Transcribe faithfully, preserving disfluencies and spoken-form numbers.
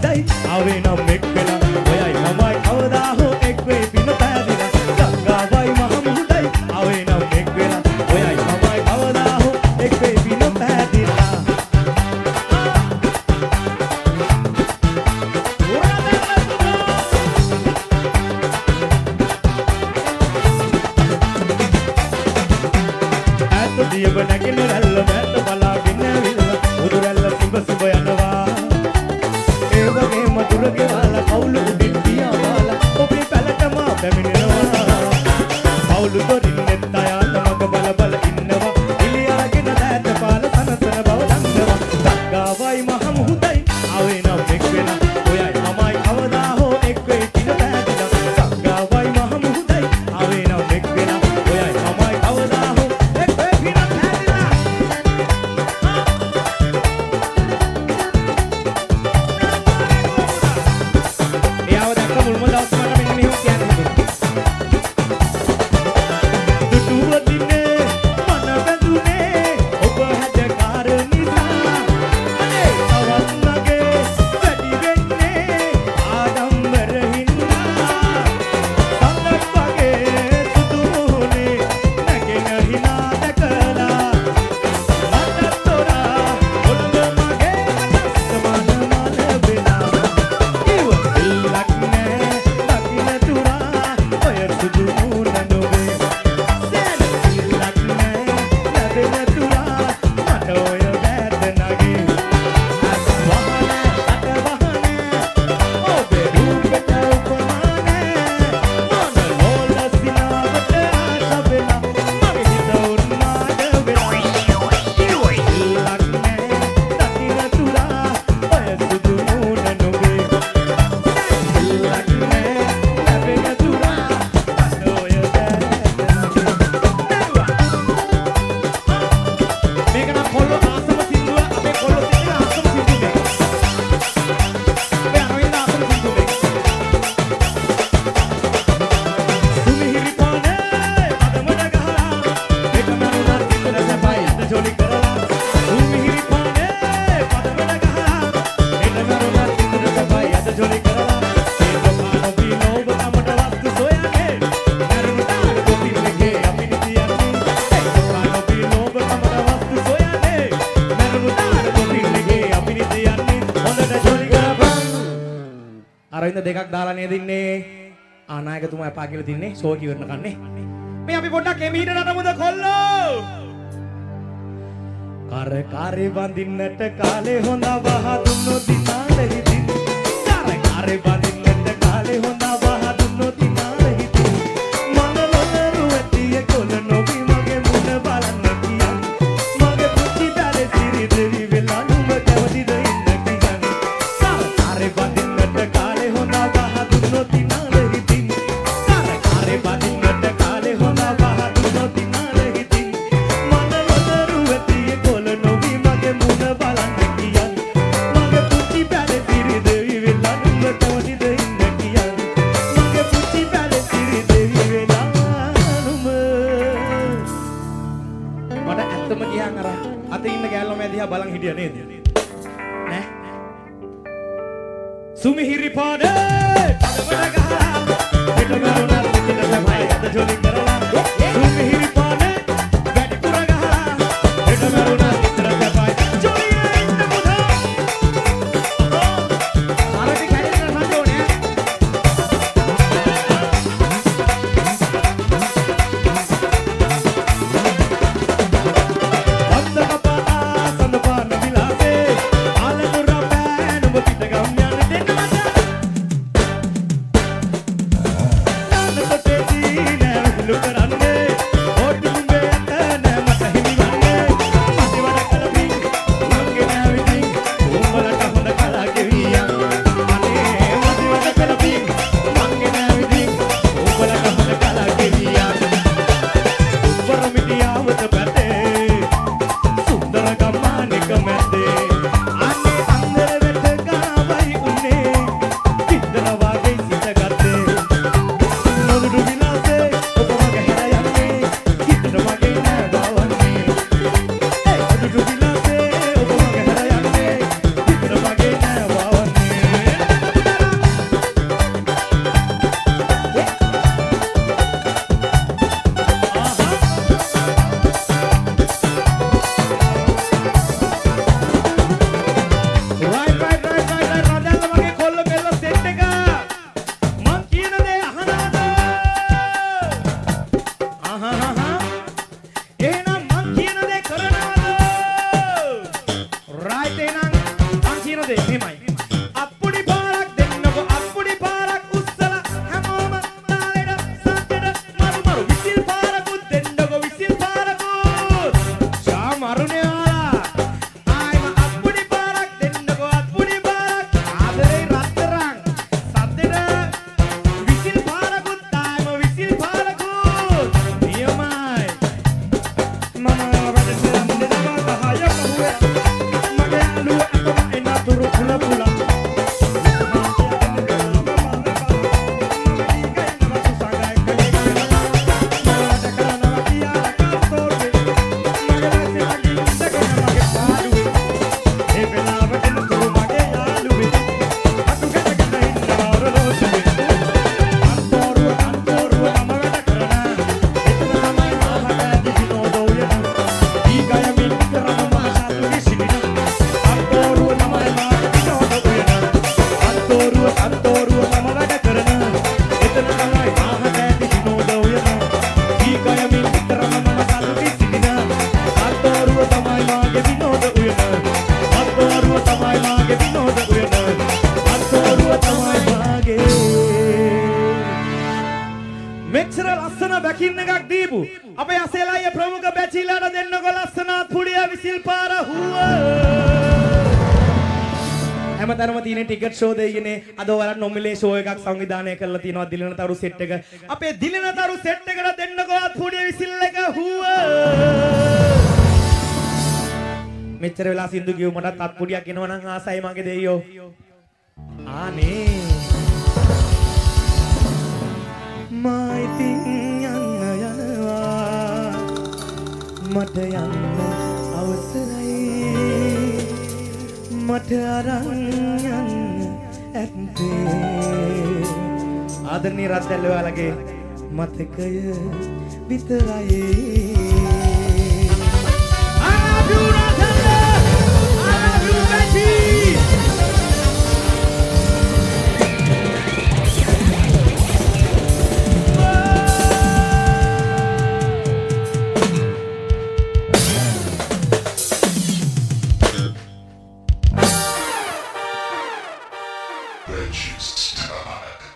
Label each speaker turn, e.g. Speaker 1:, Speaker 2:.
Speaker 1: හුදයි ආවේ නම් එක් වෙලා ඔයයි මමයි කවදා හෝ එක් වේ පින පෑදිලා ගංගාවයි මහ මුහුදයි ආවේ නම් එක් වෙලා ඔයයි මමයි කවදා හෝ එක් වේ පින පෑදිලා දියබ නැගෙන රැල්ල මැත බලාගෙන ඇවිල්ලා උඩු රැල්ල සිඹ සිඹ යනවා ඒ වගේම දුර ගෙවලා කවුළු උඩින් පියාවාලා ඔබේ පැලටම පැමිණෙනවා කවුළු දොරින් නෙත් අයාල මග බල බල ඉන්නවා ඉලියාගෙන දැත පාල සනසන බව දන්නවා ගංගාවයි මහ මුහුදයි ආවේ නම් එක් වෙලා ඔයයි මමයි කවදා හෝ එක් වෙයි කින පැහැදිලා ගංගාවයි මහ මුහුදයි ආවේ නම් එක් වෙලා ඔයයි මමයි කවදා හෝ එක් වෙයි පින පැහැදිලා එයාව දැක්ක මුල්ම දවස් මට මෙන්න මෙහෙම කියන්න හිතුවා දුටුව දිනේ මන බැඳුනේ ඔබ හැදකාර නිසා අනේ තවත් මගේ වැඩි වෙන්නේ ආඩම්බර හින්දා සඳක් වගේ සුදු මුහුණේ නැගෙන හිනා දැකලා මට තොරා ඔළුව මගේ සමාන මල වෙලා ඉව ඉල්ලක් නෑ දකින්න තුරා ඔය සුදු මුහුණ නොවේ සෑන ඉල්ලක් නෑ ලැබෙන තුරා මට ඔය වැට නගේ අස් වහන අත වහන ඔබේ රූපෙට උපමානේ මන ලෝල සිනාවට ආශ වෙලා මගේ හිත උන්මාද වෙලා ඉව ඉල්ලක් නෑ දකින්න තුරා ඔය සුදු මුහුණ නොවේ ඉල්ලක් නෑ ලැබෙන තුරා මට ඔය වැට නගේ මේක නම් කොල්ලෝ ආසම සින්දුව අපේ කොල්ලෝ තියෙන ආසම සින්දුව මේක අපේ අරවින්ද ආසම සින්දුව මේක සුමිහිරි පානේ පදමඩ ගහලා එක මරුණා සිතට සැපයි අත ජොලි කරලා සුමිහිරි පානේ පදමඩ ගහලා එක මරුණා සිතට සැපයි අත ජොලි කරලා ඒ දුකාන බිනෝබ කමට වස්තු සොයන්නේ මරුණු තාල කොපින් එකේ අපි නිතියන්නේ ඒ දුකාන බිනෝබ කමට වස්තු සොයන්නේ මරුණු තාල කොපින් එකේ අපි නිතියන්නේ හොඳට ජොලි කරපන් අරවින්ද දෙකක් දාලා නේද ඉන්නේ ආනායකතුමා එපා කියලා තින්නේ ෂෝ එක ඉවරන කන්නේ මේ අපි පොඩ්ඩක් එමි හිට නටමුද කොල්ලෝ කර කාරේ වඳින්නට කාලේ හොඳ වහ දුන්නොත් දිනාල හිතින් කර කාරේ වඳින්නට කාලේ හොඳ වහ දුන්නොත් දිනාල හිතින් මන ලොදරු ඇතිය කොළ නොවි මගේ මුණ බලන්න කියන් මගේ පුංචි බැලේ සිරි දෙවි වෙලා නුඹ කැමතිද ඉන්න කියන් කර කාරේ වඳින්නට කාලේ හොඳ වහ දුන්නොත් දිනාල හිතින් කර කාරේ වඳින්නට කාලේ හොඳ වහ දුන්නොත් දිනාල හිතින් මන ලොදරු ඇතිය කොළ නොවි මගේ මුණ බලන්න කියන් මගේ පුංචි බැලේ සිරි දෙවි වෙලා නුඹ කැමතිද ඉන්න කියන් මගේ පුංචි බැලේ සිරි දෙවි වෙලා නුඹ මට ඇත්තම කියන් අර අතේ ඉන්න ගෑල්ලෝ මෑ දිහා බලන් හිටියා නේද නෑ සුමිහිරි පානේ පදමඩ ගහලා පිට මරුණා සිතට සැපයි අත ජොලි කරලා සුමිහිරි පානේ වැඩිපුර ගහලා පිට මරුණා සිතට සැපයි ජොලියේ ඉන්න මුදා අරටි කැලේ නට ඕනේ වන්දනපානා සඳපාන විලාසේ ආලනුර පෑන ඔබ පිට ගම් යන දෙන්න මචං හිමයි අප්පුඩි පාරක් දෙන්නකෝ අප්පුඩි පාරක් උස්සලා හැමෝම තාලෙට සද්දෙට මරු මරු විසිල් පාරකුත් දෙන්නකෝ විසිල් පාරකුත් ෂා මරුනේ ආලා ආයිම අප්පුඩි පාරක් දෙන්නකෝ අප්පුඩි පාරක් ආදරේ රත්තරන් සද්දෙට විසිල් පාරකුත් ආයිම විසිල් පාරකුත් නියමයි මම වැඩ දෙන්න දෙනවා කහය පහුවේ මගේ අලුව අතම එන තුරු පුල පුල මෙච්චර ලස්සන බැකින් එකක් දීපු අපේ අසේලයි ප්‍රමුඛ බැචිලාට දෙන්නකො ලස්සනත් පුඩිය විසිල් පාර හුව හැමතැනම තියෙන ටිකට් ෂෝ දෙයිනේ අද ඔයාලට නොමිලේ ෂෝ එකක් සංවිධානය කරලා තියෙනවා දිලන තරු සෙට් එක අපේ දිලන තරු සෙට් එකට දෙන්නකොත් පුඩිය විසිල් එක හුව මෙච්චර වෙලා සින්දු කිව්ව මටත් අත් පුඩියක් එනවා නම් ආසයි මගේ දෙයියෝ ආනේ මයිතින් යන්න යනවා මට යන්න අවසරයි මට අරන් යන්න ඇත්තේ ආදරණීය රත්දැල්ල ඔයාලගේ මතකය විතරයි I love you රත්දැල්ල I love you baby
Speaker 2: Veggies time.